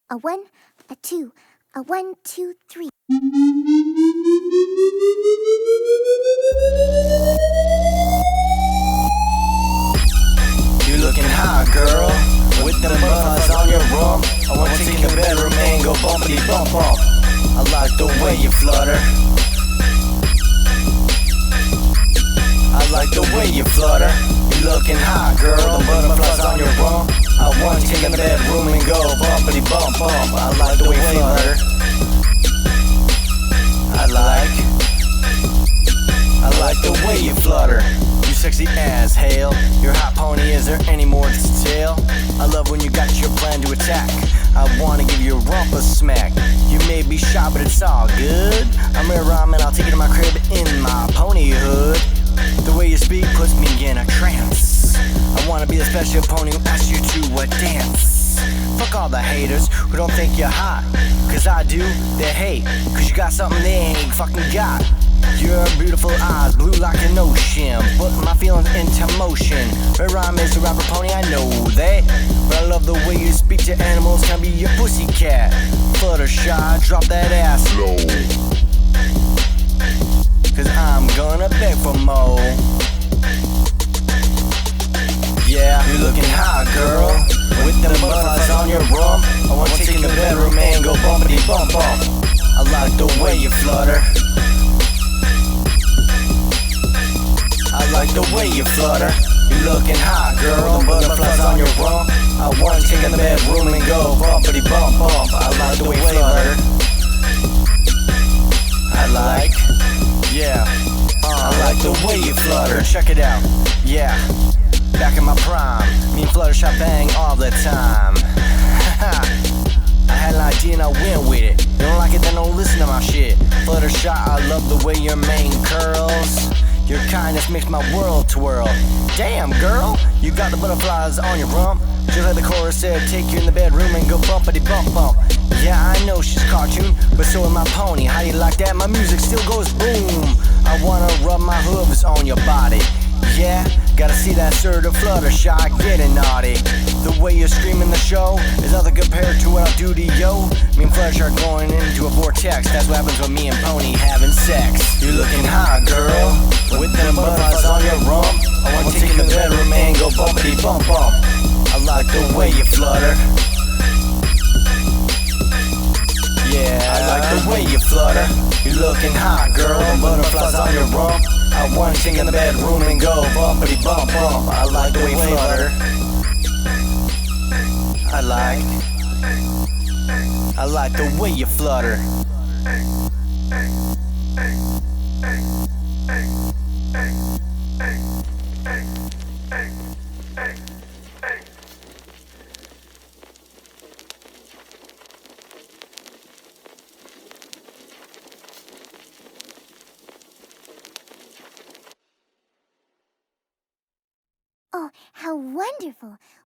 A one, a two, a 1, 2, 3. You looking hot, girl, with them butterflies on your rump. I wanna take you in the bedroom and go bumpity bump bump. I like the way you flutter. I like the way you flutter. You looking hot, girl, them butterflies on your rump. I wanna take you in the bedroom and go bumpity bump bump. I like the way you flutter. I like the way you flutter. You sexy as hell. Your hot pony, is there any more detail? I love when you got your plan to attack. I wanna give your rump a smack. You may be shy, but it's all good. I'm a ramen, I'll take you to my crib in my pony hood. The way you speak puts me in a trance. I wanna be the special pony who asks you to dance. Fuck all the haters who don't think you're hot. Cause I do, they hate. Cause you got something they ain't fucking got. Your beautiful eyes, blue like an ocean, put my feelings into motion. Red Rhyme is a rapper pony, I know that. But I love the way you speak to animals, can be your pussycat. Fluttershy, drop that ass low. Cause I'm gonna beg for more. Yeah, you looking hot, girl, with them butterflies on your rump. I wanna take you in the bedroom and go bumpity bump bump. I like the way you flutter. I like the way you flutter. You looking hot, girl, them butterflies on your rump. I wanna take you in the bedroom and go bumpity bump bump. I like the way you flutter. I like the way you flutter. Check it out, yeah. Back in my prime, me and Fluttershy bang all the time. I had an idea and I went with it. You don't like it, then don't listen to my shit. Fluttershy, I love the way your mane curls. Your kindness makes my world twirl. Damn, girl, you got the butterflies on your rump. Just like the chorus said, take you in the bedroom and go bumpity bump bump. Yeah, I know she's cartoon, but so is my pony. How you like that? My music still goes boom. I wanna rub my hooves on your body. Yeah, gotta see that sort of Fluttershy getting naughty. The way you scream in the show is nothing compared to what I do to yo. Me and Fluttershy are going into a vortex. That's what happens when me and Pony having sex. You looking hot, girl, with them butterflies on your rump. I wanna take you in the bedroom and go bumpity bump bump. I like the way you flutter. Yeah, I like the way you flutter. You looking hot, girl, them butterflies on your rump. I wanna take you in the bedroom and go bumpity bump bump. I like the way you flutter. I like the way you flutter. Oh, how wonderful!